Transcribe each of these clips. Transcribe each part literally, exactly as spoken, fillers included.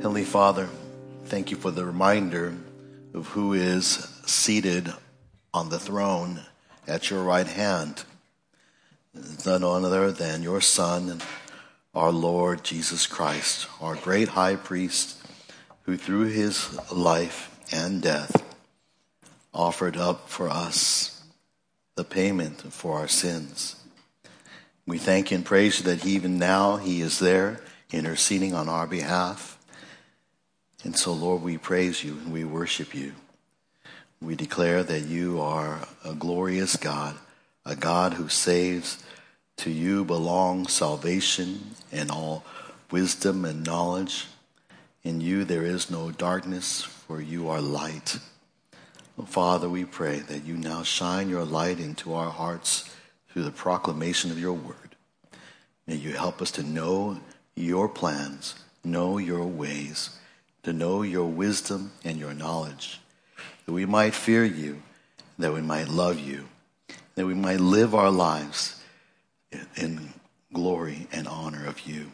Heavenly Father, thank you for the reminder of who is seated on the throne at your right hand. It's none other than your Son, our Lord Jesus Christ, our great high priest, who through his life and death offered up for us the payment for our sins. We thank you and praise you that even now he is there interceding on our behalf. And so, Lord, we praise you and we worship you. We declare that you are a glorious God, a God who saves. To you belong salvation and all wisdom and knowledge. In you there is no darkness, for you are light. Oh, Father, we pray that you now shine your light into our hearts through the proclamation of your word. May you help us to know your plans, know your ways, to know your wisdom and your knowledge, that we might fear you, that we might love you, that we might live our lives in glory and honor of you.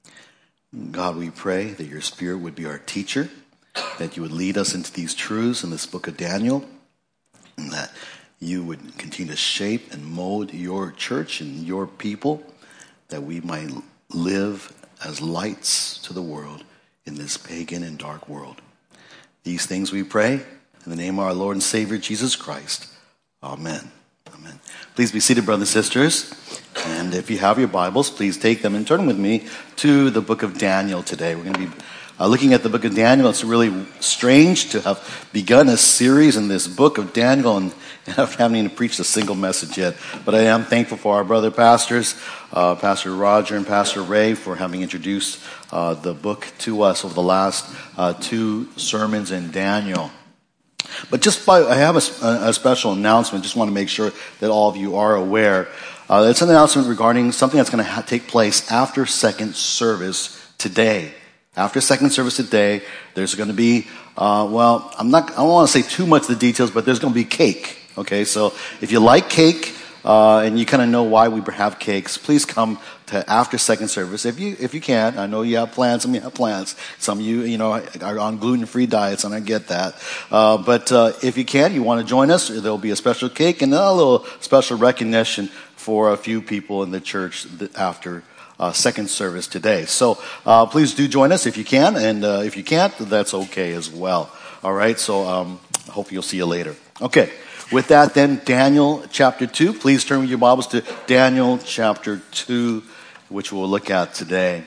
God, we pray that your Spirit would be our teacher, that you would lead us into these truths in this book of Daniel, and that you would continue to shape and mold your church and your people, that we might live as lights to the world in this pagan and dark world. These things we pray in the name of our Lord and Savior, Jesus Christ. Amen. Amen. Please be seated, brothers and sisters. And if you have your Bibles, please take them and turn with me to the book of Daniel today. We're going to be uh, looking at the book of Daniel. It's really strange to have begun a series in this book of Daniel and I haven't even preached a single message yet. But I am thankful for our brother pastors, uh, Pastor Roger and Pastor Ray, for having introduced uh, the book to us over the last uh, two sermons in Daniel. But just by, I have a, a special announcement. Just want to make sure that all of you are aware. Uh, it's an announcement regarding something that's going to ha- take place after second service today. After second service today, there's going to be, uh, well, I'm not, I don't want to say too much of the details, but there's going to be cake. Okay, so if you like cake, uh, and you kind of know why we have cakes, please come to after second service. If you, if you can, I know you have plans, some of you have plans. Some of you, you know, are on gluten-free diets, and I get that. Uh, but, uh, if you can, you want to join us, there'll be a special cake and a little special recognition for a few people in the church after uh, second service today. So, uh, please do join us if you can, and, uh, if you can't, that's okay as well. All right, so, um, I hope you'll see you later. Okay. With that, then, Daniel chapter two. Please turn with your Bibles to Daniel chapter two, which we'll look at today.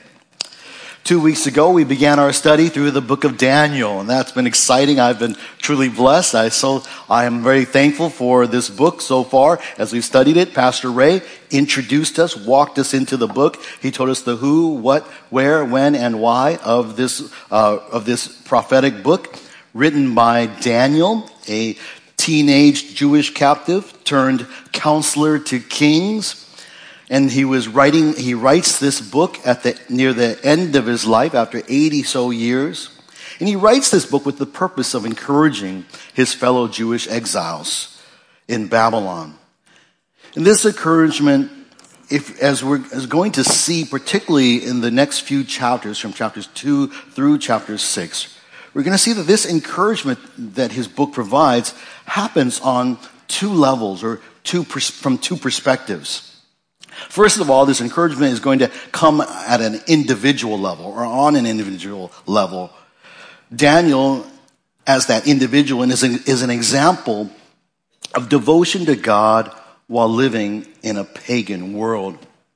Two weeks ago, we began our study through the book of Daniel, and that's been exciting. I've been truly blessed. I so I am very thankful for this book so far as we've studied it. Pastor Ray introduced us, walked us into the book. He told us the who, what, where, when, and why of this uh, of this prophetic book, written by Daniel, a teenage Jewish captive turned counselor to kings. And he was writing, he writes this book at the, near the end of his life after eighty so years. And he writes this book with the purpose of encouraging his fellow Jewish exiles in Babylon. And this encouragement, if, as we're as going to see, particularly in the next few chapters, from chapters two through chapter six, we're going to see that this encouragement that his book provides happens on two levels, or two from two perspectives. First of all, this encouragement is going to come at an individual level, or on an individual level. Daniel, as that individual, is an, is an example of devotion to God while living in a pagan world.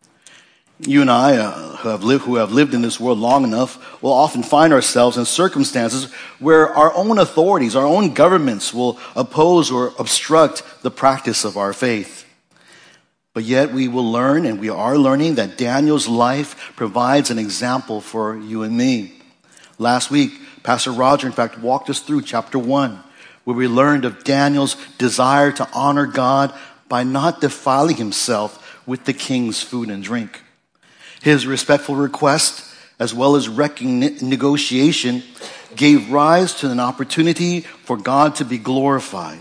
You and I, uh, who have lived, who have lived in this world long enough, will often find ourselves in circumstances where our own authorities, our own governments will oppose or obstruct the practice of our faith. But yet we will learn, and we are learning, that Daniel's life provides an example for you and me. Last week, Pastor Roger, in fact, walked us through chapter one, where we learned of Daniel's desire to honor God by not defiling himself with the king's food and drink. His respectful request, as well as recogni- negotiation, gave rise to an opportunity for God to be glorified.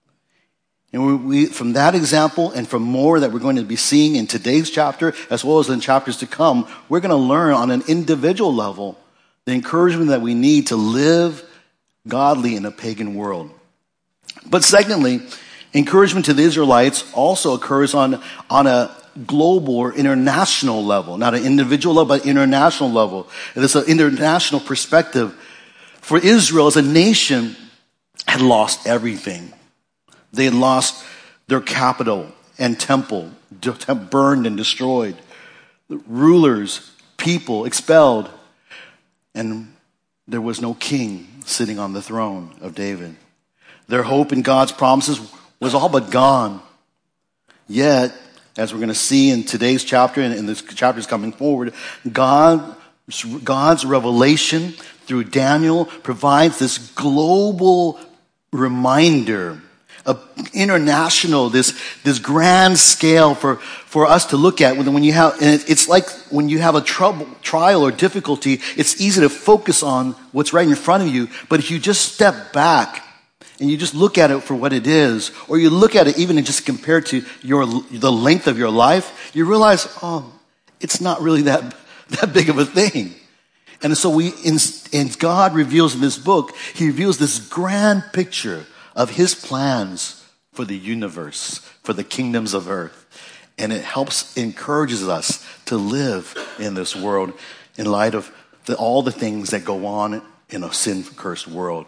And we, we, from that example and from more that we're going to be seeing in today's chapter, as well as in chapters to come, we're going to learn on an individual level the encouragement that we need to live godly in a pagan world. But secondly, encouragement to the Israelites also occurs on, on a global or international level, not an individual level, but international level. It's an international perspective. For Israel as a nation had lost everything. They had lost their capital and temple, burned and destroyed. Rulers, people expelled. And there was no king sitting on the throne of David. Their hope in God's promises was all but gone. Yet, as we're going to see in today's chapter, and in this chapter is coming forward, God, God's revelation through Daniel provides this global reminder, of international, this, this grand scale for, for us to look at. When you have, and it's like when you have a trouble, trial or difficulty, it's easy to focus on what's right in front of you. But if you just step back and you just look at it for what it is, or you look at it even just compared to your the length of your life, you realize, oh, it's not really that that big of a thing. And so we, in, and God reveals in this book, He reveals this grand picture of His plans for the universe, for the kingdoms of earth, and it helps encourages us to live in this world in light of the, all the things that go on in a sin-cursed world.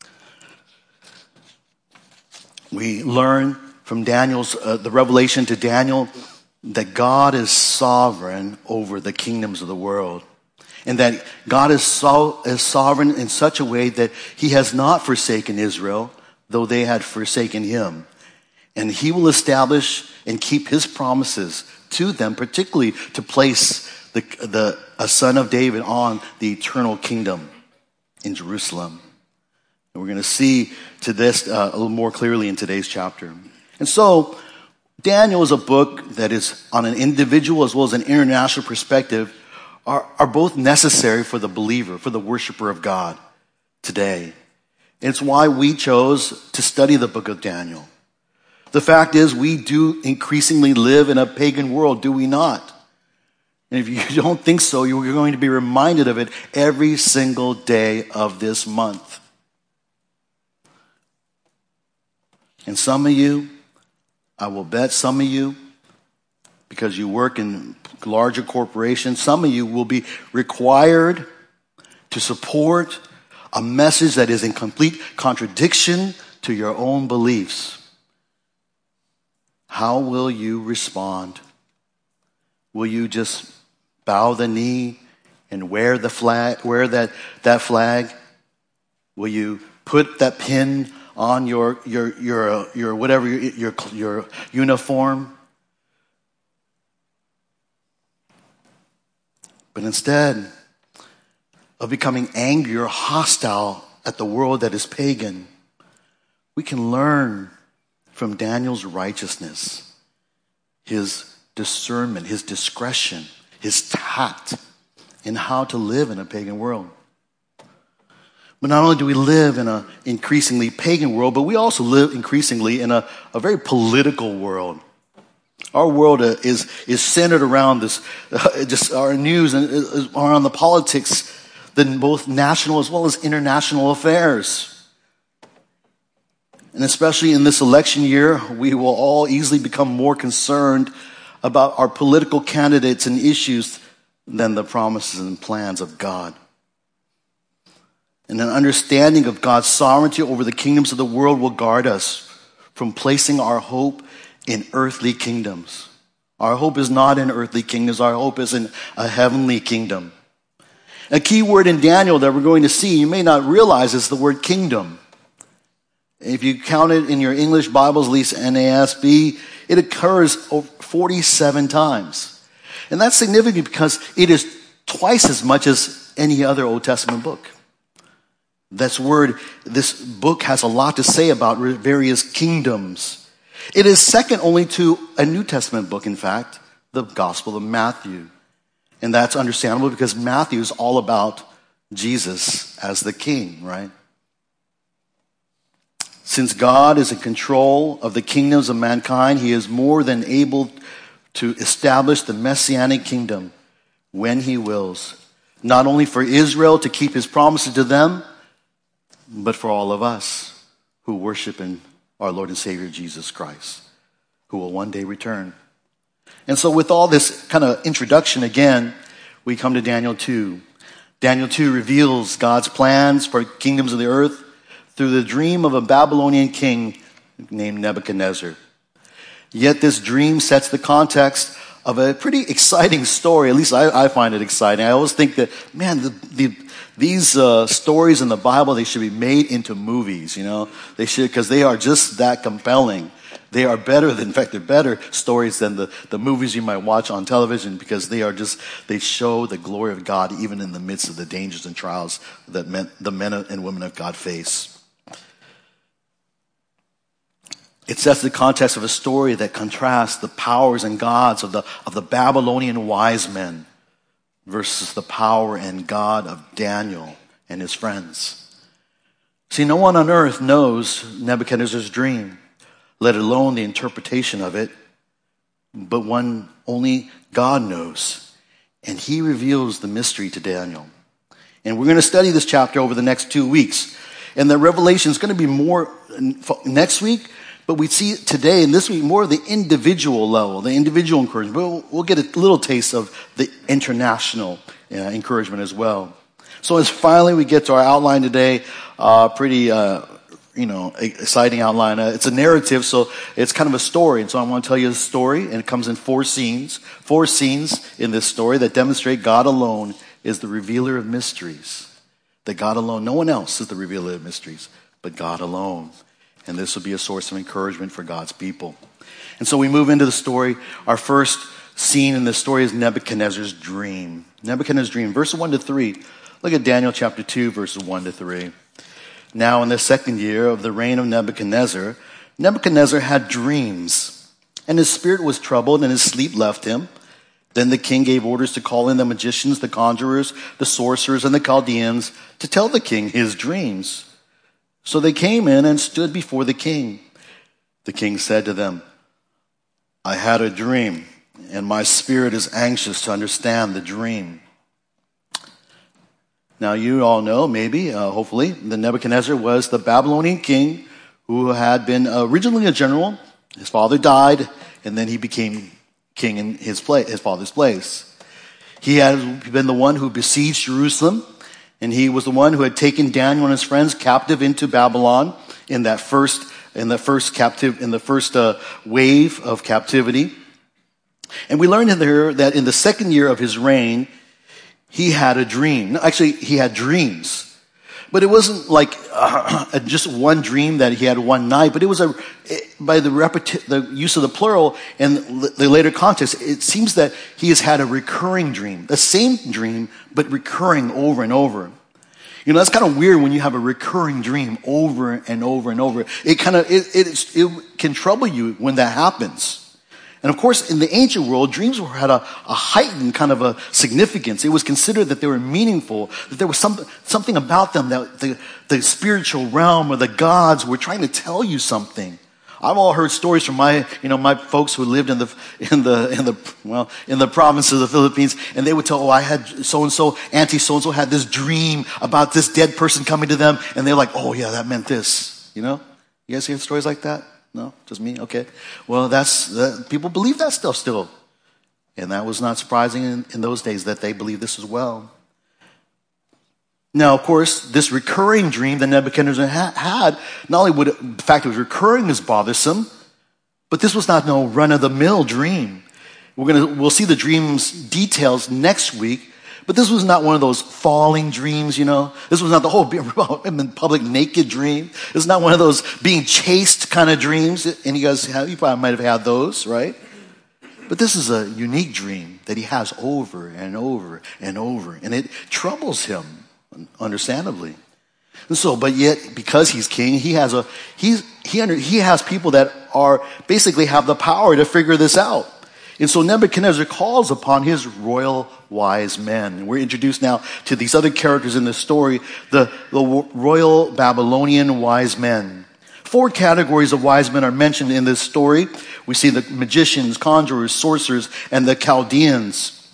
We learn from Daniel's, uh, the revelation to Daniel that God is sovereign over the kingdoms of the world. And that God is, so, is sovereign in such a way that He has not forsaken Israel, though they had forsaken Him. And He will establish and keep His promises to them, particularly to place the, the, a son of David on the eternal kingdom in Jerusalem. And we're going to see to this uh, a little more clearly in today's chapter. And so, Daniel is a book that is on an individual as well as an international perspective are, are both necessary for the believer, for the worshiper of God today. And it's why we chose to study the book of Daniel. The fact is, we do increasingly live in a pagan world, do we not? And if you don't think so, you're going to be reminded of it every single day of this month. And some of you, I will bet some of you, because you work in larger corporations, some of you will be required to support a message that is in complete contradiction to your own beliefs. How will you respond? Will you just bow the knee and wear the flag, wear that, that flag? Will you put that pin on your your your your whatever your your, your uniform? But instead of becoming angry or hostile at the world that is pagan, we can learn from Daniel's righteousness, his discernment, his discretion, his tact in how to live in a pagan world. But not only do we live in an increasingly pagan world, but we also live increasingly in a, a very political world. Our world is is centered around this, uh, just our news and is around the politics, then both national as well as international affairs. And especially in this election year, we will all easily become more concerned about our political candidates and issues than the promises and plans of God. And an understanding of God's sovereignty over the kingdoms of the world will guard us from placing our hope in earthly kingdoms. Our hope is not in earthly kingdoms. Our hope is in a heavenly kingdom. A key word in Daniel that we're going to see, you may not realize, is the word kingdom. If you count it in your English Bibles, at least N A S B, it occurs forty-seven times. And that's significant because it is twice as much as any other Old Testament book. This word, this book has a lot to say about various kingdoms. It is second only to a New Testament book, in fact, the Gospel of Matthew. And that's understandable because Matthew is all about Jesus as the king, right? Since God is in control of the kingdoms of mankind, he is more than able to establish the messianic kingdom when he wills. not only for Israel to keep his promises to them, but for all of us who worship in our Lord and Savior Jesus Christ, who will one day return. And so with all this kind of introduction again, we come to Daniel two. Daniel two reveals God's plans for kingdoms of the earth through the dream of a Babylonian king named Nebuchadnezzar. Yet this dream sets the context of a pretty exciting story. At least I, I find it exciting. I always think that, man, the, the, these uh, stories in the Bible, they should be made into movies, you know. They should, because they are just that compelling. They are better than, in fact, they're better stories than the, the movies you might watch on television, because they are just, they show the glory of God even in the midst of the dangers and trials that men, the men and women of God face. It sets the context of a story that contrasts the powers and gods of the, of the Babylonian wise men versus the power and God of Daniel and his friends. See, no one on earth knows Nebuchadnezzar's dream, let alone the interpretation of it, but one only God knows. And he reveals the mystery to Daniel. And we're going to study this chapter over the next two weeks. And the revelation is going to be more next week, but we see today and this week more of the individual level, the individual encouragement. We'll, we'll get a little taste of the international uh, encouragement as well. So as finally we get to our outline today, uh, pretty, uh, you know, exciting outline. Uh, it's a narrative, so it's kind of a story. And so I want to tell you a story, and it comes in four scenes. Four scenes in this story that demonstrate God alone is the revealer of mysteries. That God alone, no one else is the revealer of mysteries, but God alone. And this will be a source of encouragement for God's people. And so we move into the story. Our first scene in this story is Nebuchadnezzar's dream. Nebuchadnezzar's dream, verses one to three. Look at Daniel chapter two, verses one to three. Now in the second year of the reign of Nebuchadnezzar, Nebuchadnezzar had dreams, and his spirit was troubled, and his sleep left him. Then the king gave orders to call in the magicians, the conjurers, the sorcerers, and the Chaldeans to tell the king his dreams. So they came in and stood before the king. The king said to them, I had a dream, and my spirit is anxious to understand the dream. Now you all know, maybe, uh, hopefully, that Nebuchadnezzar was the Babylonian king who had been originally a general. His father died, and then he became king in his place, his father's place. He had been the one who besieged Jerusalem, and he was the one who had taken Daniel and his friends captive into Babylon in that first, in the first captive, in the first uh, wave of captivity. And we learned in there that in the second year of his reign, he had a dream. Actually, he had dreams. But it wasn't like uh, just one dream that he had one night, but it was a, by the, repeti- the use of the plural and the later context, it seems that he has had a recurring dream. The same dream, but recurring over and over. You know, that's kind of weird when you have a recurring dream over and over and over. It kind of, it, it, it can trouble you when that happens. And of course, in the ancient world, dreams had a, a heightened kind of a significance. It was considered that they were meaningful, that there was some, something about them that the, the spiritual realm or the gods were trying to tell you something. I've all heard stories from my, you know, my folks who lived in the, in the, in the, well, in the province of the Philippines, and they would tell, oh, I had so-and-so, auntie so-and-so had this dream about this dead person coming to them, and they're like, oh yeah, that meant this, you know? You guys hear stories like that? No? Just me? Okay. Well, that's, uh, people believe that stuff still. And that was not surprising in, in those days that they believed this as well. Now, of course, this recurring dream that Nebuchadnezzar ha- had, not only would it, the fact it was recurring is bothersome, but this was not no run-of-the-mill dream. We're gonna, we'll see the dream's details next week, but this was not one of those falling dreams, you know. This was not the whole I'm in public naked dream. It's not one of those being chased kind of dreams. And you guys have, you probably might have had those, right? But this is a unique dream that he has over and over and over. And it troubles him, understandably. And so, but yet, because he's king, he has a, he's, he, under, he has people that are, basically have the power to figure this out. And so Nebuchadnezzar calls upon his royal wise men. And we're introduced now to these other characters in this story, the, the royal Babylonian wise men. Four categories of wise men are mentioned in this story. We see the magicians, conjurers, sorcerers, and the Chaldeans.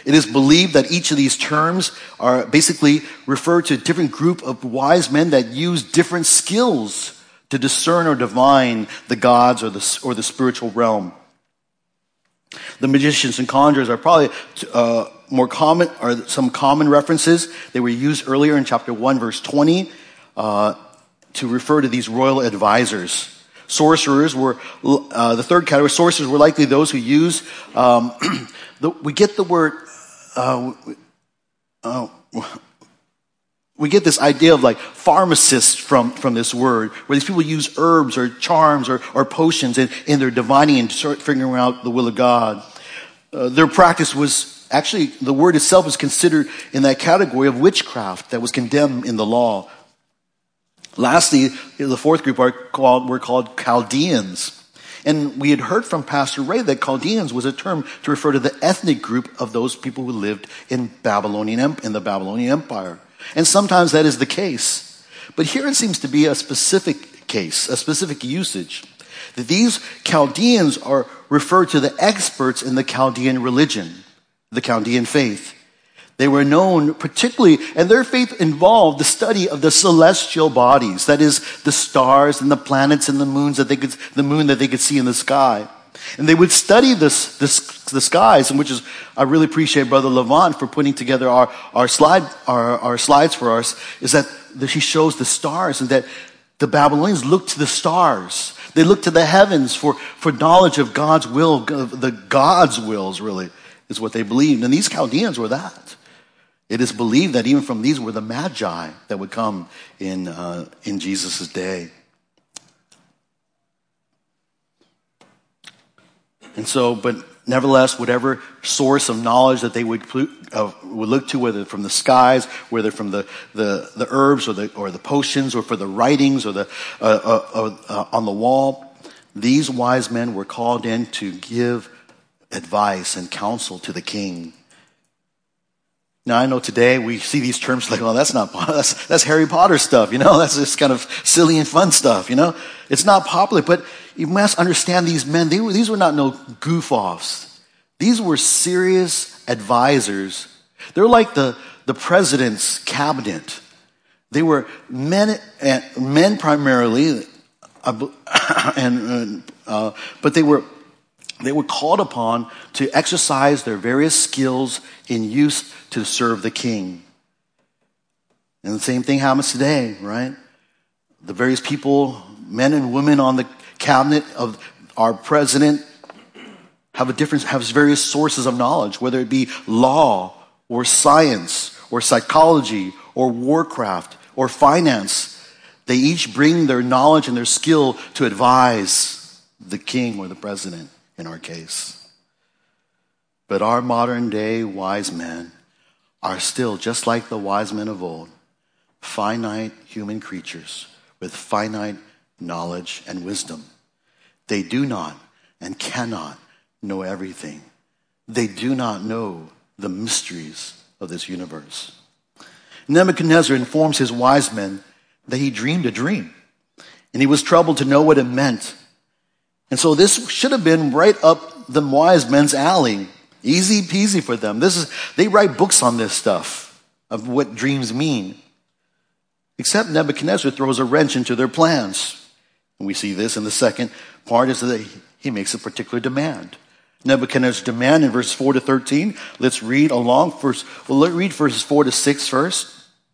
It is believed that each of these terms are basically refer to a different group of wise men that use different skills to discern or divine the gods or the, or the spiritual realm. The magicians and conjurers are probably uh, more common, or some common references. They were used earlier in chapter one, verse twenty, uh, to refer to these royal advisors. Sorcerers were, uh, the third category, sorcerers were likely those who use, um, the, we get the word, uh, uh, we get this idea of like pharmacists from, from this word, where these people use herbs or charms or, or potions in, in their divining and start figuring out the will of God. Uh, their practice was, actually, the word itself is considered in that category of witchcraft that was condemned in the law. Lastly, the fourth group are called, were called Chaldeans. And we had heard from Pastor Ray that Chaldeans was a term to refer to the ethnic group of those people who lived in Babylonian, in the Babylonian Empire. And sometimes that is the case. But here it seems to be a specific case, a specific usage. That these Chaldeans are referred to the experts in the Chaldean religion, the Chaldean faith. They were known particularly, and their faith involved the study of the celestial bodies, that is, the stars and the planets and the moons that they could, the moon that they could see in the sky. And they would study this, this, the skies, and which is, I really appreciate Brother Levant for putting together our, our slide, our, our slides for us, is that he shows the stars, and that the Babylonians looked to the stars. They looked to the heavens for, for knowledge of God's will, the God's wills, really, is what they believed. And these Chaldeans were that. It is believed that even from these were the magi that would come in uh, in Jesus' day. And so, but nevertheless, whatever source of knowledge that they would uh, would look to, whether from the skies, whether from the, the, the herbs or the or the potions, or for the writings or the uh, uh, uh, on the wall, these wise men were called in to give advice and counsel to the king. Now, I know today we see these terms like, well, that's not, that's, that's Harry Potter stuff, you know, that's just kind of silly and fun stuff, you know. It's not popular, but you must understand these men, they were, these were not no goof-offs. These were serious advisors. They're like the, the president's cabinet. They were men, men primarily, and uh, but they were They were called upon to exercise their various skills in use to serve the king. And the same thing happens today, right? The various people, men and women on the cabinet of our president have a different, have various sources of knowledge, whether it be law or science or psychology or warcraft or finance. They each bring their knowledge and their skill to advise the king or the president. In our case. But our modern day wise men are still, just like the wise men of old, finite human creatures with finite knowledge and wisdom. They do not and cannot know everything. They do not know the mysteries of this universe. Nebuchadnezzar informs his wise men that he dreamed a dream, and he was troubled to know what it meant. And so this should have been right up the wise men's alley. Easy peasy for them. This is, they write books on this stuff of what dreams mean. Except Nebuchadnezzar throws a wrench into their plans. And we see this in the second part, is that he makes a particular demand. Nebuchadnezzar's demand in verses four to thirteen. Let's read along. First, well, let's read verses four to six first.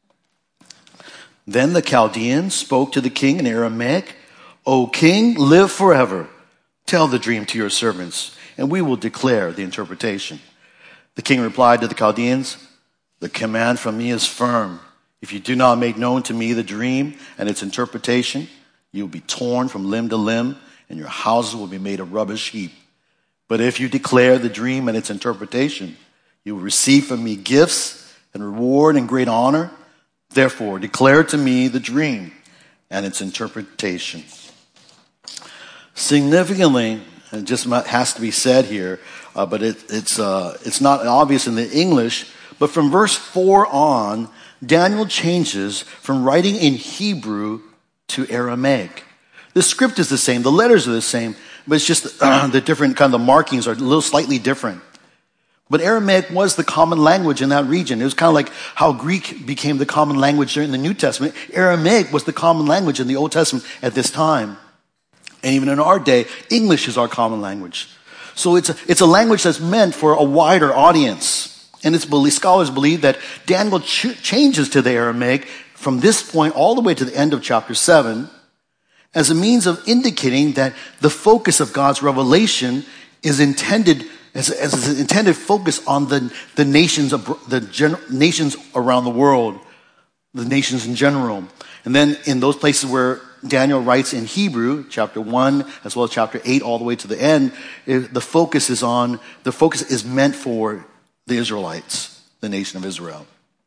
Then the Chaldeans spoke to the king in Aramaic. O king, live forever. Tell the dream to your servants, and we will declare the interpretation. The king replied to the Chaldeans, the command from me is firm. If you do not make known to me the dream and its interpretation, you will be torn from limb to limb, and your houses will be made a rubbish heap. But if you declare the dream and its interpretation, you will receive from me gifts and reward and great honor. Therefore, declare to me the dream and its interpretation. Significantly, it just has to be said here, uh, but it, it's uh, it's not obvious in the English, but from verse four on, Daniel changes from writing in Hebrew to Aramaic. The script is the same, the letters are the same, but it's just uh, the different kind of the markings are a little slightly different. But Aramaic was the common language in that region. It was kind of like how Greek became the common language during the New Testament. Aramaic was the common language in the Old Testament at this time. And even in our day, English is our common language. So it's a, it's a language that's meant for a wider audience. And it's believed, scholars believe that Daniel ch- changes to the Aramaic from this point all the way to the end of chapter seven as a means of indicating that the focus of God's revelation is intended as, as an intended focus on the, the nations of the gen, nations around the world, the nations in general. And then in those places where Daniel writes in Hebrew, chapter one, as well as chapter eight, all the way to the end, it, the focus is on, the focus is meant for the Israelites, the nation of Israel.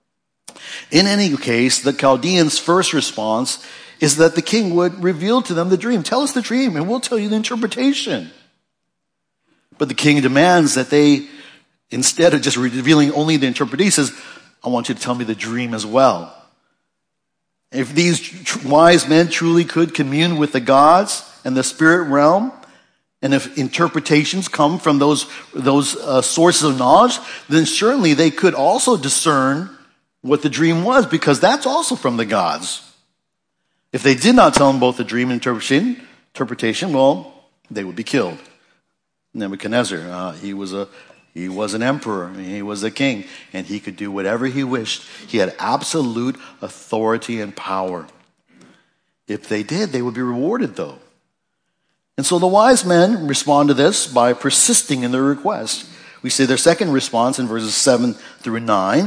In any case, the Chaldeans' first response is that the king would reveal to them the dream. Tell us the dream and we'll tell you the interpretation. But the king demands that they, instead of just revealing only the interpretation, says, I want you to tell me the dream as well. If these tr- wise men truly could commune with the gods and the spirit realm, and if interpretations come from those, those uh, sources of knowledge, then certainly they could also discern what the dream was, because that's also from the gods. If they did not tell them both the dream and interpretation, interpretation, well, they would be killed. Nebuchadnezzar, uh, he was a he was an emperor, he was a king, and he could do whatever he wished. He had absolute authority and power. If they did, they would be rewarded, though. And so the wise men respond to this by persisting in their request. We see their second response in verses seven through nine.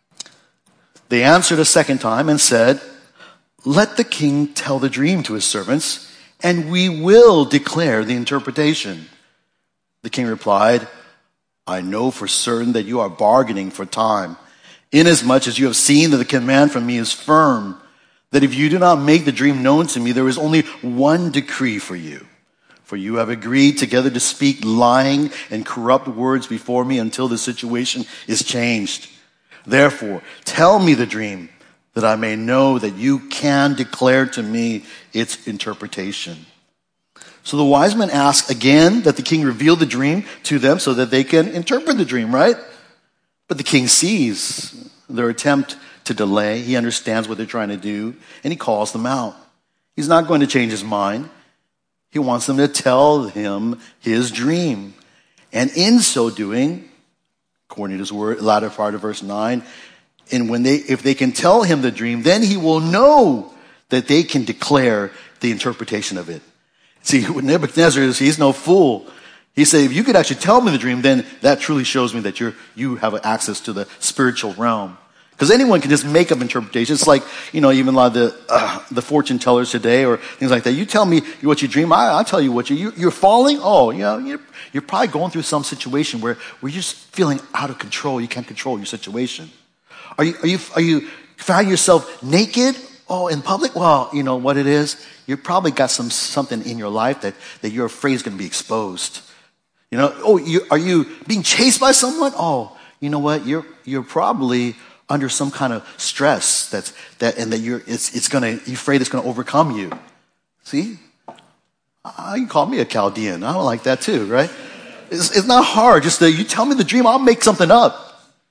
They answered a second time and said, let the king tell the dream to his servants, and we will declare the interpretation. The king replied, I know for certain that you are bargaining for time, inasmuch as you have seen that the command from me is firm, that if you do not make the dream known to me, there is only one decree for you. For you have agreed together to speak lying and corrupt words before me until the situation is changed. Therefore, tell me the dream, that I may know that you can declare to me its interpretation. So the wise men ask again that the king reveal the dream to them so that they can interpret the dream, right? But the king sees their attempt to delay. He understands what they're trying to do, and he calls them out. He's not going to change his mind. He wants them to tell him his dream. And in so doing, according to his word, latter part of verse nine, and when they, if they can tell him the dream, then he will know that they can declare the interpretation of it. See, Nebuchadnezzar is, he's no fool. He said, if you could actually tell me the dream, then that truly shows me that you're, you have access to the spiritual realm. Because anyone can just make up interpretations. It's like, you know, even a lot of the, uh, the fortune tellers today or things like that. You tell me what you dream, I, I'll tell you what you, you, you're falling. Oh, you know, you're, you're probably going through some situation where, where you're just feeling out of control. You can't control your situation. Are you, are you, are you find yourself naked? Oh, in public? Well, you know what it is? You probably got some something in your life that, that you're afraid is going to be exposed. You know, oh, you, are you being chased by someone? Oh, you know what? You're you're probably under some kind of stress that's that, and that you're it's it's gonna you're afraid it's gonna overcome you. See, uh, you can call me a Chaldean. I don't like that too, right? It's, it's not hard. Just that you tell me the dream, I'll make something up.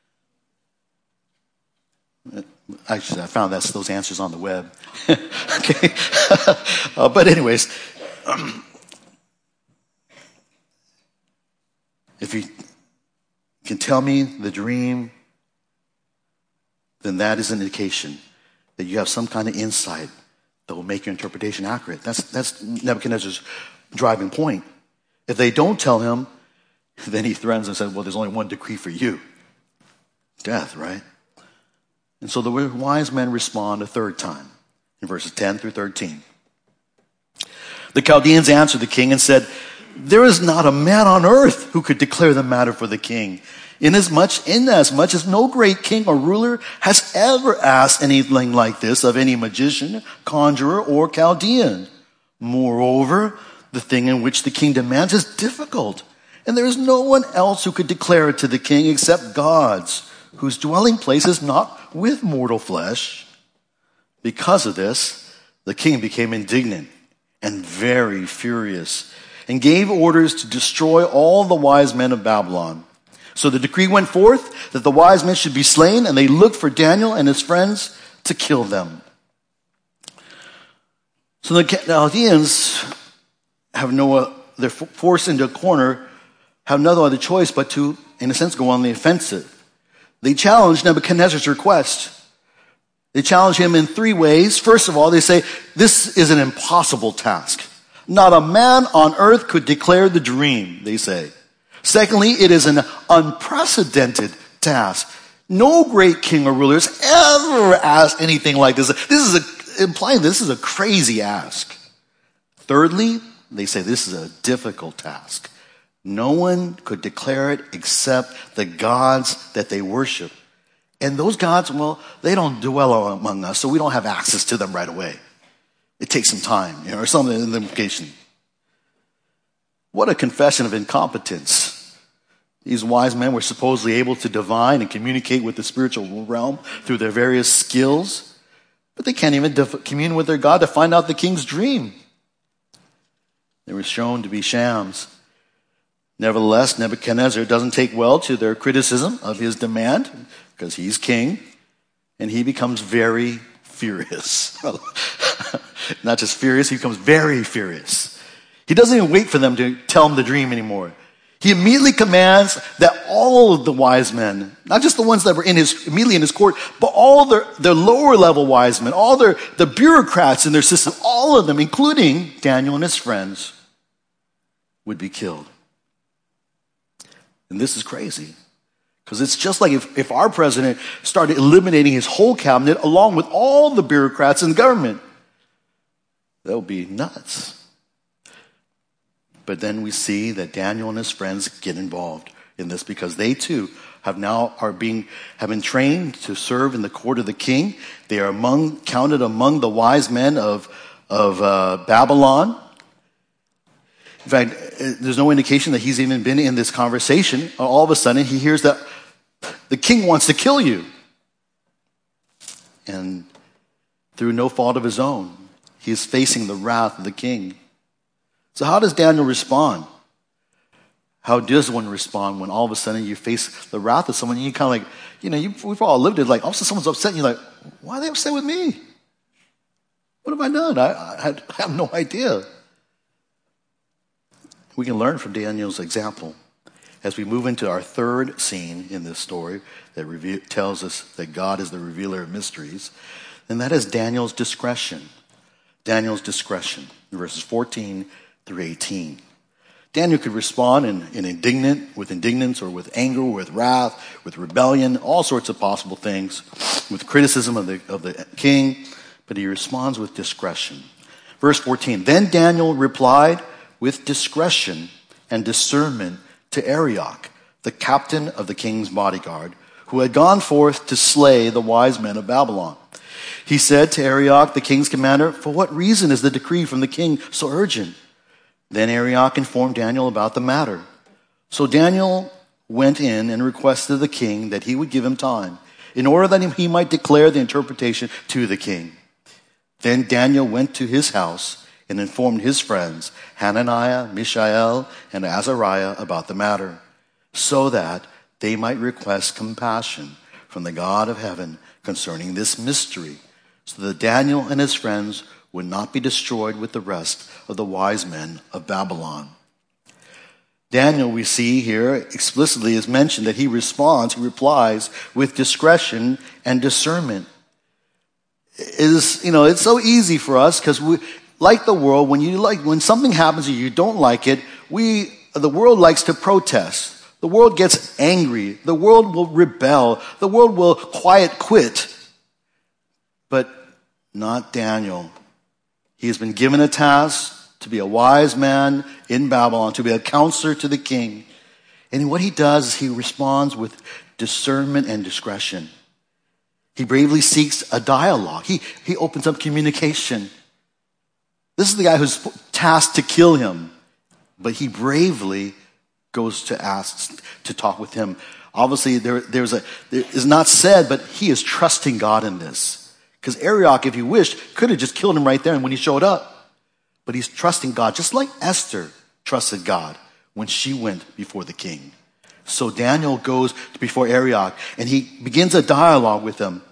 Actually, I found that's those answers on the web. Okay, uh, but anyways, um, if you can tell me the dream, then that is an indication that you have some kind of insight that will make your interpretation accurate. That's that's Nebuchadnezzar's driving point. If they don't tell him, then he threatens and says, "Well, there's only one decree for you: death." Right? And so the wise men respond a third time in verses ten through thirteen. The Chaldeans answered the king and said, there is not a man on earth who could declare the matter for the king, inasmuch, inasmuch as no great king or ruler has ever asked anything like this of any magician, conjurer, or Chaldean. Moreover, the thing in which the king demands is difficult, and there is no one else who could declare it to the king except gods, whose dwelling place is not with mortal flesh. Because of this, the king became indignant and very furious and gave orders to destroy all the wise men of Babylon. So the decree went forth that the wise men should be slain, and they looked for Daniel and his friends to kill them. So the Chaldeans have no, they're forced into a corner, have no other choice but to, in a sense, go on the offensive. They challenge Nebuchadnezzar's request. They challenge him in three ways. First of all, they say, this is an impossible task. Not a man on earth could declare the dream, they say. Secondly, it is an unprecedented task. No great king or ruler has ever asked anything like this. This is a, implying this is a crazy ask. Thirdly, they say this is a difficult task. No one could declare it except the gods that they worship. And those gods, well, they don't dwell among us, so we don't have access to them right away. It takes some time, you know, or something in the implication. What a confession of incompetence. These wise men were supposedly able to divine and communicate with the spiritual realm through their various skills, but they can't even def- commune with their God to find out the king's dream. They were shown to be shams. Nevertheless, Nebuchadnezzar doesn't take well to their criticism of his demand, because he's king, and he becomes very furious. Not just furious, he becomes very furious. He doesn't even wait for them to tell him the dream anymore. He immediately commands that all of the wise men, not just the ones that were in his immediately in his court, but all their, their lower level wise men, all their the bureaucrats in their system, all of them, including Daniel and his friends, would be killed. And this is crazy. Because it's just like if, if our president started eliminating his whole cabinet along with all the bureaucrats in the government. That would be nuts. But then we see that Daniel and his friends get involved in this because they too have now are being have been trained to serve in the court of the king. They are among counted among the wise men of of uh, Babylon. In fact, there's no indication that he's even been in this conversation. All of a sudden, he hears that the king wants to kill you. And through no fault of his own, he is facing the wrath of the king. So how does Daniel respond? How does one respond when all of a sudden you face the wrath of someone and you kind of like, you know, you, we've all lived it, like all of a sudden someone's upset and you're like, why are they upset with me? What have I done? I, I, I have no idea. We can learn from Daniel's example as we move into our third scene in this story that reve- tells us that God is the revealer of mysteries, and that is Daniel's discretion. Daniel's discretion, verses fourteen through eighteen. Daniel could respond in, in indignant, with indignance or with anger, with wrath, with rebellion, all sorts of possible things, with criticism of the, of the king, but he responds with discretion. Verse fourteen, then Daniel replied with discretion and discernment to Arioch, the captain of the king's bodyguard, who had gone forth to slay the wise men of Babylon. He said to Arioch, the king's commander, for what reason is the decree from the king so urgent? Then Arioch informed Daniel about the matter. So Daniel went in and requested of the king that he would give him time in order that he might declare the interpretation to the king. Then Daniel went to his house and informed his friends, Hananiah, Mishael, and Azariah, about the matter, so that they might request compassion from the God of heaven concerning this mystery, so that Daniel and his friends would not be destroyed with the rest of the wise men of Babylon. Daniel, we see here explicitly is mentioned that he responds, he replies with discretion and discernment. It is, you know, it's so easy for us because we, like the world, when you like, when something happens and you don't like it, we, the world likes to protest. The world gets angry. The world will rebel. The world will quiet quit. But not Daniel. He has been given a task to be a wise man in Babylon, to be a counselor to the king. And what he does is he responds with discernment and discretion. He bravely seeks a dialogue. He, he opens up communication. This is the guy who's tasked to kill him, but he bravely goes to ask to talk with him. Obviously, there, there's a there is not said, but he is trusting God in this. Because Arioch, if he wished, could have just killed him right there and when he showed up. But he's trusting God, just like Esther trusted God when she went before the king. So Daniel goes before Arioch, and he begins a dialogue with him.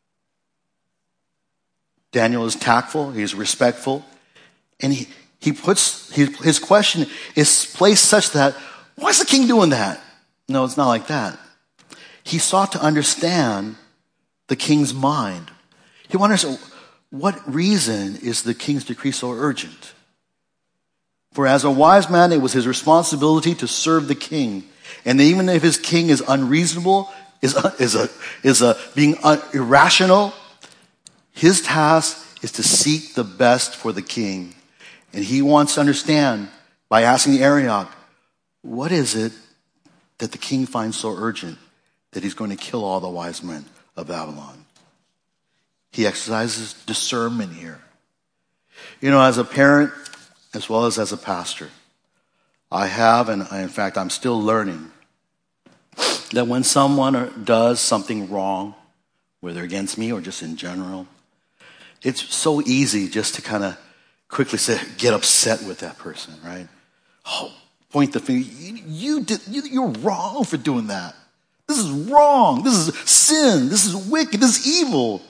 Daniel is tactful, he's respectful, and he, he puts, his, his question is placed such that, why is the king doing that? No, it's not like that. He sought to understand the king's mind. He wonders, what reason is the king's decree so urgent? For as a wise man, it was his responsibility to serve the king. And even if his king is unreasonable, is, is, a, is a, being un, irrational, his task is to seek the best for the king. And he wants to understand by asking Arioch, what is it that the king finds so urgent that he's going to kill all the wise men of Babylon? He exercises discernment here. You know, as a parent, as well as as a pastor, I have, and in fact, I'm still learning, that when someone does something wrong, whether against me or just in general, it's so easy just to kind of quickly say, get upset with that person, right? Oh, point the finger. You, you did, you, you're wrong for doing that. This is wrong. This is sin. This is wicked. This is evil.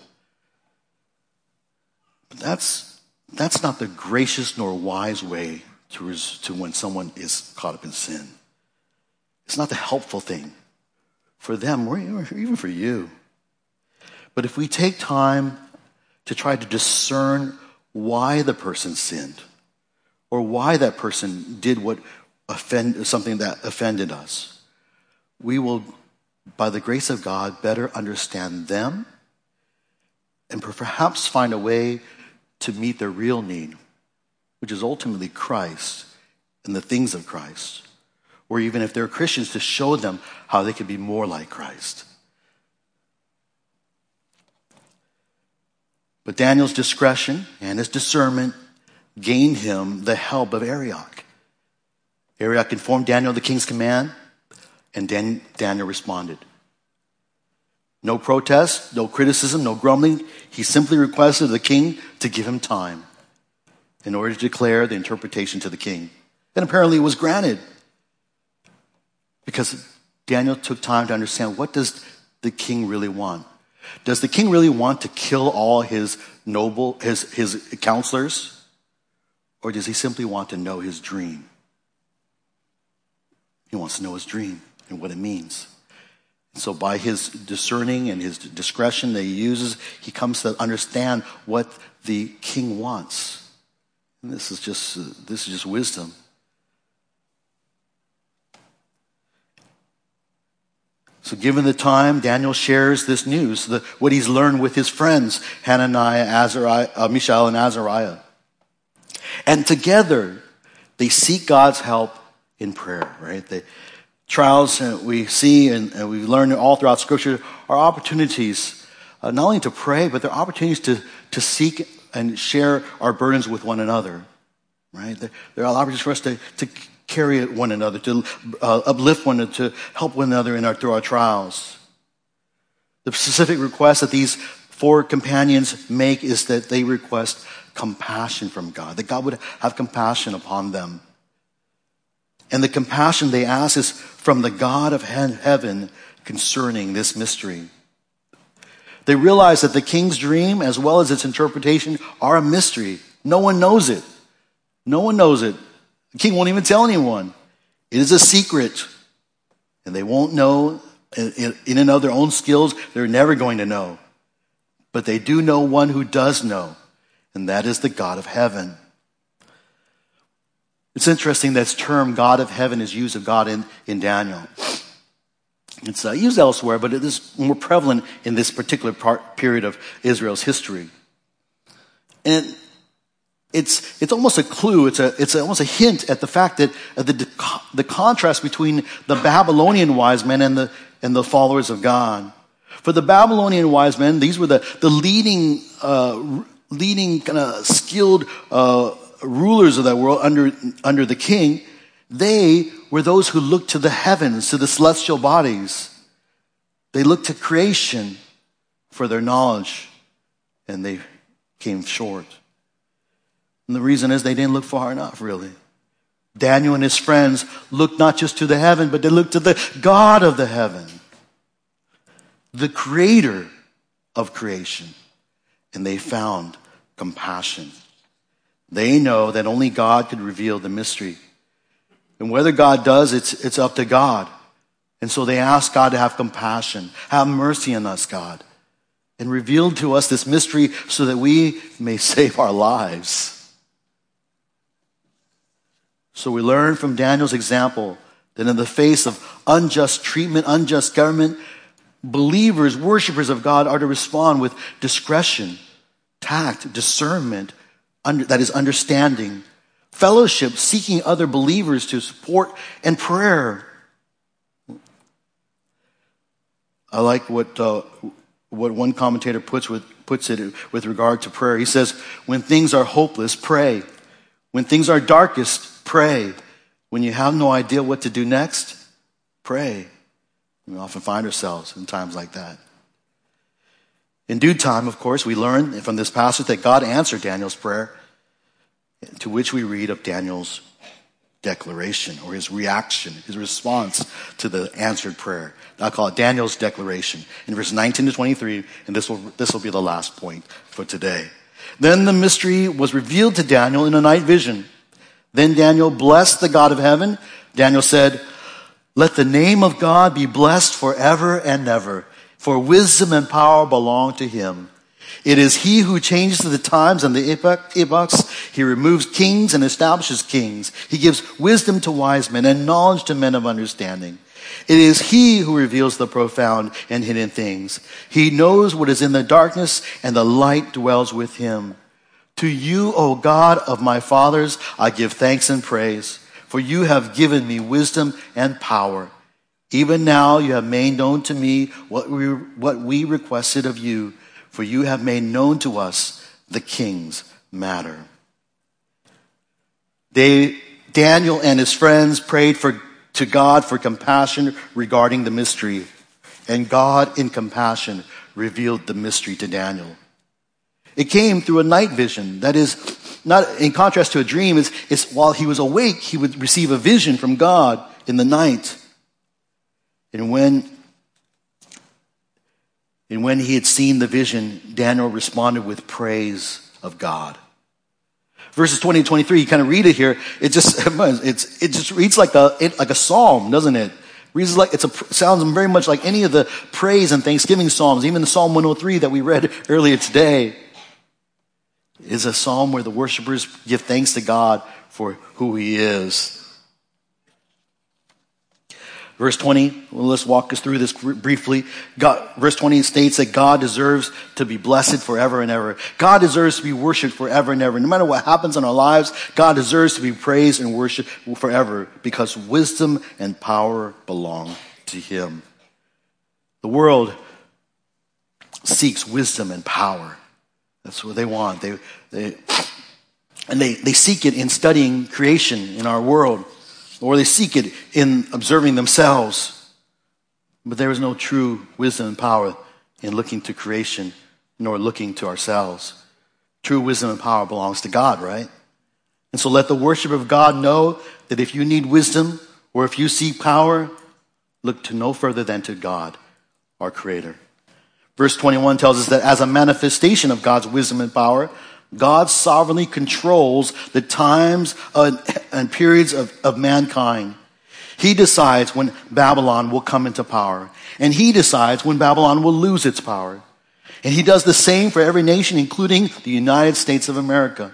But that's that's not the gracious nor wise way to, res, to when someone is caught up in sin. It's not the helpful thing for them or even for you. But if we take time to try to discern why the person sinned or why that person did what offend, something that offended us, we will, by the grace of God, better understand them and perhaps find a way to meet their real need, which is ultimately Christ and the things of Christ. Or even if they're Christians, to show them how they can be more like Christ. But Daniel's discretion and his discernment gained him the help of Arioch. Arioch informed Daniel of the king's command, and Dan- Daniel responded. No protest, no criticism, no grumbling. He simply requested the king to give him time in order to declare the interpretation to the king. And apparently it was granted because Daniel took time to understand, what does the king really want? Does the king really want to kill all his noble, his, his counselors? Or does he simply want to know his dream? He wants to know his dream and what it means. So by his discerning and his discretion that he uses, he comes to understand what the king wants. And this is just uh, this is just wisdom. So given the time, Daniel shares this news, the, what he's learned with his friends, Hananiah, Azariah, uh, Mishael, and Azariah. And together, they seek God's help in prayer, right? They, trials that we see and, and we learn all throughout Scripture are opportunities uh, not only to pray, but they're opportunities to, to seek and share our burdens with one another, right? There, there are opportunities for us to, to carry one another, to uh, uplift one another, to help one another in our, through our trials. The specific request that these four companions make is that they request compassion from God, that God would have compassion upon them. And the compassion they ask is from the God of heaven concerning this mystery. They realize that the king's dream, as well as its interpretation, are a mystery. No one knows it. No one knows it. The king won't even tell anyone. It is a secret. And they won't know, in and of their own skills, they're never going to know. But they do know one who does know, and that is the God of heaven. It's interesting that this term, God of heaven, is used of God in, in Daniel. It's uh, used elsewhere, but it is more prevalent in this particular part, period of Israel's history. And it's it's almost a clue, it's a it's almost a hint at the fact that uh, the the contrast between the Babylonian wise men and the and the followers of God. For the Babylonian wise men, these were the the leading uh, leading kind of skilled Uh, rulers of that world under under the king. They were those who looked to the heavens, to the celestial bodies. They looked to creation for their knowledge, and they came short. And the reason is they didn't look far enough, really. Daniel and his friends looked not just to the heaven, but they looked to the God of the heaven, the creator of creation. And they found compassion. They know that only God could reveal the mystery. And whether God does, it's, it's up to God. And so they ask God to have compassion. Have mercy on us, God. And reveal to us this mystery so that we may save our lives. So we learn from Daniel's example that in the face of unjust treatment, unjust government, believers, worshipers of God are to respond with discretion, tact, discernment, under, that is understanding, fellowship, seeking other believers to support, and prayer. I like what uh, what one commentator puts with puts it with regard to prayer. He says, "When things are hopeless, pray. When things are darkest, pray. When you have no idea what to do next, pray." We often find ourselves in times like that. In due time, of course, we learn from this passage that God answered Daniel's prayer, to which we read of Daniel's declaration, or his reaction, his response to the answered prayer. I call it Daniel's declaration in verse nineteen to twenty-three, and this will this will be the last point for today. Then the mystery was revealed to Daniel in a night vision. Then Daniel blessed the God of heaven. Daniel said, "Let the name of God be blessed forever and ever, for wisdom and power belong to him. It is he who changes the times and the epochs. He removes kings and establishes kings. He gives wisdom to wise men and knowledge to men of understanding. It is he who reveals the profound and hidden things. He knows what is in the darkness, and the light dwells with him. To you, O God of my fathers, I give thanks and praise, for you have given me wisdom and power. Even now you have made known to me what we, what we requested of you, for you have made known to us the king's matter." They, Daniel and his friends prayed for, to God for compassion regarding the mystery, and God in compassion revealed the mystery to Daniel. It came through a night vision. That is, not in contrast to a dream, it's, it's while he was awake, he would receive a vision from God in the night. And when, and when he had seen the vision, Daniel responded with praise of God. Verses twenty and twenty-three, you kind of read it here. It just it's it just reads like a it, like a psalm, doesn't it? Reads like it's a sounds very much like any of the praise and thanksgiving psalms. Even the Psalm one oh three that we read earlier today is a psalm where the worshipers give thanks to God for who he is. Verse twenty, well, let's walk us through this briefly. God, verse twenty states that God deserves to be blessed forever and ever. God deserves to be worshiped forever and ever. No matter what happens in our lives, God deserves to be praised and worshiped forever, because wisdom and power belong to him. The world seeks wisdom and power. That's what they want. They, they, and they, they seek it in studying creation in our world, or they seek it in observing themselves. But there is no true wisdom and power in looking to creation, nor looking to ourselves. True wisdom and power belongs to God, right? And so let the worship of God know that if you need wisdom, or if you seek power, look to no further than to God, our Creator. Verse twenty-one tells us that as a manifestation of God's wisdom and power, God sovereignly controls the times and periods of, of mankind. He decides when Babylon will come into power. And he decides when Babylon will lose its power. And he does the same for every nation, including the United States of America.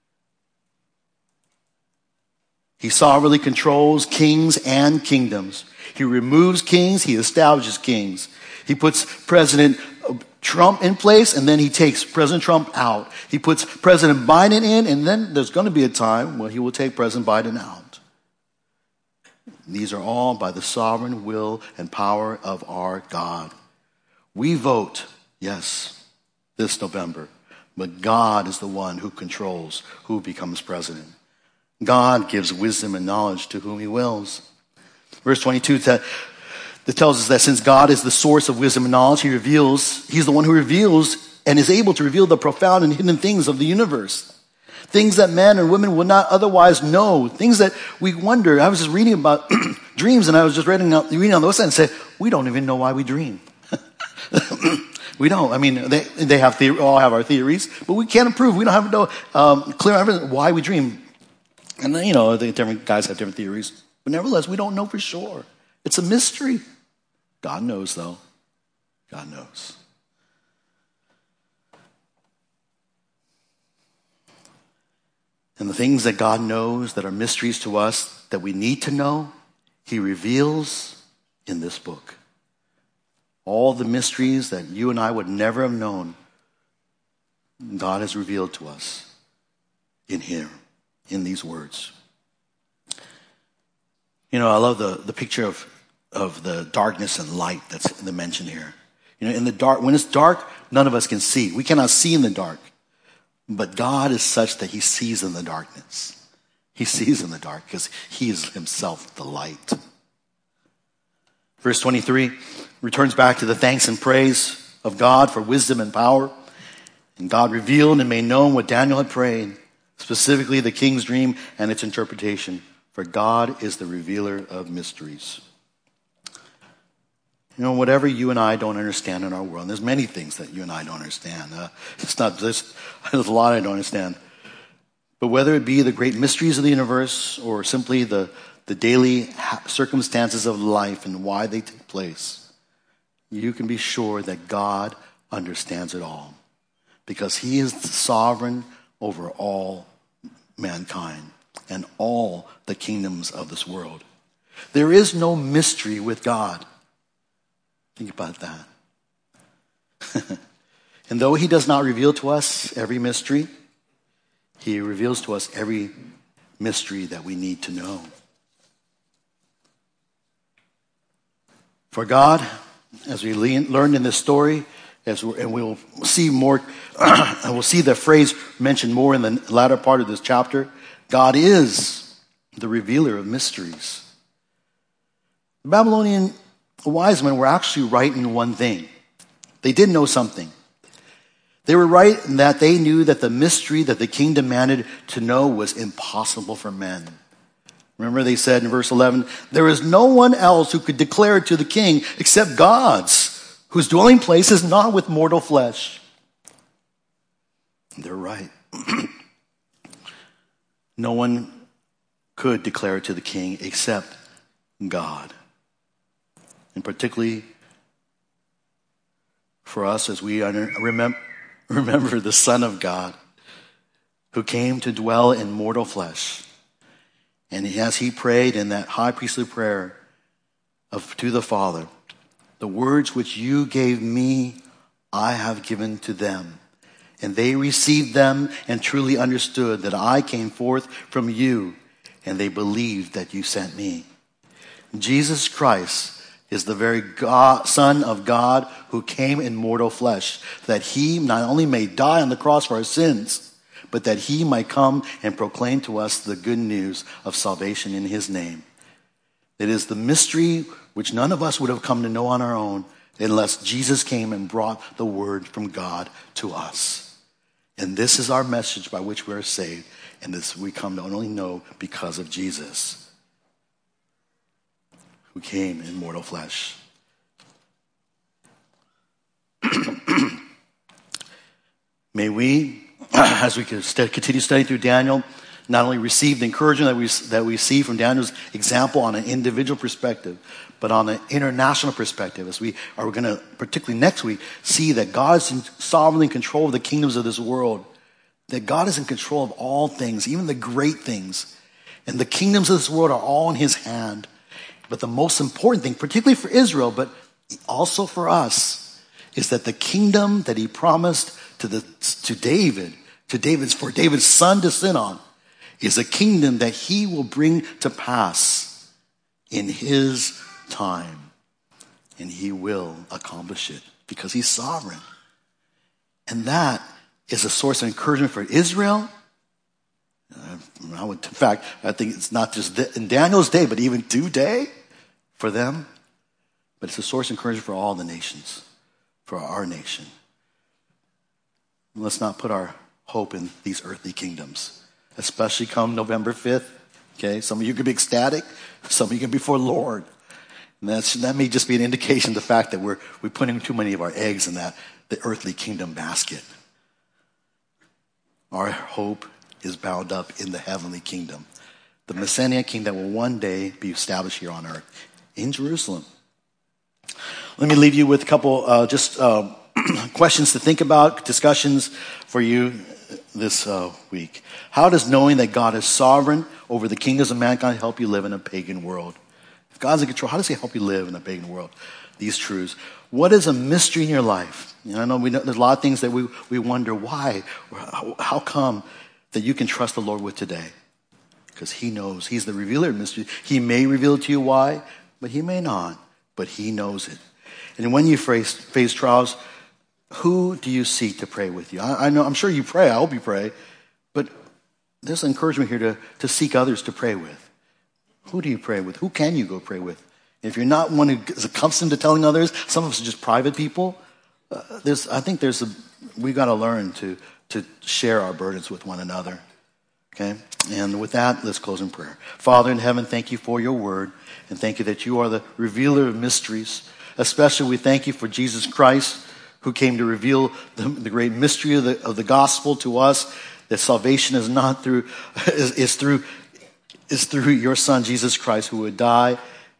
He sovereignly controls kings and kingdoms. He removes kings, he establishes kings. He puts President Trump in place, and then he takes President Trump out. He puts President Biden in, and then there's going to be a time when he will take President Biden out. These are all by the sovereign will and power of our God. We vote, yes, this November, but God is the one who controls who becomes president. God gives wisdom and knowledge to whom he wills. Verse twenty-two that That tells us that since God is the source of wisdom and knowledge, he reveals, he's the one who reveals and is able to reveal the profound and hidden things of the universe. things that men and women would not otherwise know, things that we wonder. I was just reading about dreams, and I was just reading, reading on the website and said, we don't even know why we dream. We don't. I mean, they they have the, all have our theories, but we can't prove. We don't have no um, clear evidence why we dream. And then, you know, the different guys have different theories, but nevertheless, we don't know for sure. It's a mystery. God knows, though. God knows. And the things that God knows that are mysteries to us that we need to know, he reveals in this book. All the mysteries that you and I would never have known, God has revealed to us in here, in these words. You know, I love the, the picture of, of the darkness and light that's mentioned here. You know, in the dark, when it's dark, none of us can see. We cannot see in the dark. But God is such that he sees in the darkness. He sees in the dark because he is himself the light. Verse twenty-three returns back to the thanks and praise of God for wisdom and power. And God revealed and made known what Daniel had prayed, specifically the king's dream and its interpretation. For God is the revealer of mysteries. You know, whatever you and I don't understand in our world, and there's many things that you and I don't understand. Uh, it's not just, there's a lot I don't understand. But whether it be the great mysteries of the universe or simply the, the daily circumstances of life and why they take place, you can be sure that God understands it all because he is sovereign over all mankind and all the kingdoms of this world. There is no mystery with God. Think about that. And though he does not reveal to us every mystery, he reveals to us every mystery that we need to know. For God, as we learned in this story, as we're, and we'll see more, and we'll see the phrase mentioned more in the latter part of this chapter, God is the revealer of mysteries. The Babylonian wise men were actually right in one thing. They did know something. They were right in that they knew that the mystery that the king demanded to know was impossible for men. Remember they said in verse eleven, there is no one else who could declare it to the king except God's, whose dwelling place is not with mortal flesh. They're right. No one could declare it to the king except God. And particularly for us as we remember, remember the Son of God who came to dwell in mortal flesh. And as he prayed in that high priestly prayer of, to the Father, the words which you gave me, I have given to them. And they received them and truly understood that I came forth from you, and they believed that you sent me. Jesus Christ is the very God, Son of God who came in mortal flesh, that he not only may die on the cross for our sins, but that he might come and proclaim to us the good news of salvation in his name. It is the mystery which none of us would have come to know on our own unless Jesus came and brought the word from God to us. And this is our message by which we are saved, and this we come to only know because of Jesus, who came in mortal flesh. May we, as we continue studying through Daniel, not only receive the encouragement that we, that we see from Daniel's example on an individual perspective, but on an international perspective, as we are going to, particularly next week, see that God is sovereignly in control of the kingdoms of this world, that God is in control of all things, even the great things, and the kingdoms of this world are all in his hand. But the most important thing, particularly for Israel, but also for us, is that the kingdom that he promised to the to David, to David's for David's son to sit on, is a kingdom that he will bring to pass in his time. And he will accomplish it because he's sovereign. And that is a source of encouragement for Israel. Uh, I would, in fact, I think it's not just in Daniel's day, but even today for them. But it's a source of encouragement for all the nations, for our nation. Let's not put our hope in these earthly kingdoms, especially come November fifth. Okay, some of you can be ecstatic, some of you can be forlorn. And that's, that may just be an indication of the fact that we're, we're putting too many of our eggs in that the earthly kingdom basket. Our hope is bound up in the heavenly kingdom. The Messianic kingdom will one day be established here on earth in Jerusalem. Let me leave you with a couple uh, just uh, questions to think about, discussions for you this uh, week. How does knowing that God is sovereign over the kingdoms of mankind help you live in a pagan world? If God's in control, how does he help you live in a pagan world? These truths. What is a mystery in your life? You know, I know, we know there's a lot of things that we, we wonder why, or how, how come that you can trust the Lord with today? Because he knows. He's the revealer of mystery. He may reveal to you why, but he may not. But he knows it. And when you face, face trials, who do you seek to pray with you? I, I know, I'm sure you pray. I hope you pray. But there's encouragement here to, to seek others to pray with. Who do you pray with? Who can you go pray with? If you're not one who is accustomed to telling others, some of us are just private people. Uh, there's, I think there's a, we got to learn to to share our burdens with one another. Okay? And with that, let's close in prayer. Father in heaven, thank you for your word, and thank you that you are the revealer of mysteries. Especially, we thank you for Jesus Christ, who came to reveal the, the great mystery of the, of the gospel to us, that salvation is not through, is, is through, is through your Son, Jesus Christ, who would die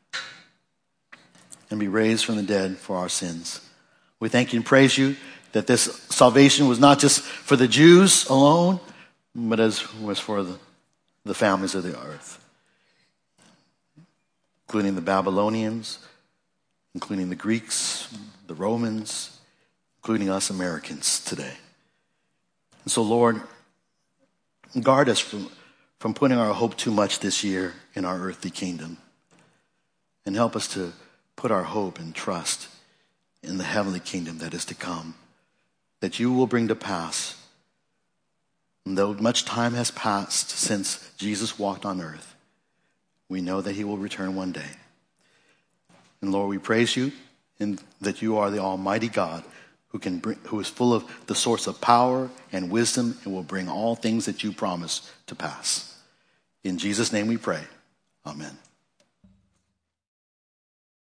and be raised from the dead for our sins. We thank you and praise you that this salvation was not just for the Jews alone, but as was for the, the families of the earth, including the Babylonians, including the Greeks, the Romans, including us Americans today. And so, Lord, guard us from, from putting our hope too much this year in our earthly kingdom, and help us to put our hope and trust in the heavenly kingdom that is to come, that you will bring to pass. And though much time has passed since Jesus walked on earth, we know that he will return one day. And Lord, we praise you and that you are the Almighty God who can bring, who is full of the source of power and wisdom and will bring all things that you promise to pass. In Jesus' name we pray. Amen.